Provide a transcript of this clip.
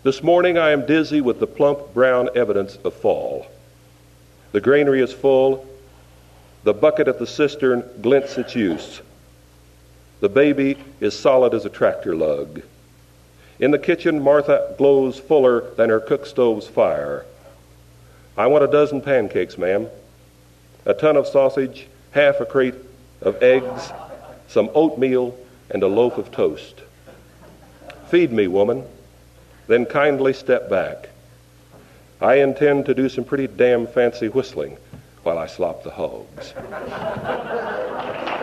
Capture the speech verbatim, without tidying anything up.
This morning I am dizzy with the plump brown evidence of fall. The granary is full. The bucket at the cistern glints its use. The baby is solid as a tractor lug. In the kitchen, Martha glows fuller than her cook stove's fire. I want a dozen pancakes, ma'am, a ton of sausage, half a crate of eggs, some oatmeal, and a loaf of toast. Feed me, woman, then kindly step back. I intend to do some pretty damn fancy whistling while I slop the hogs.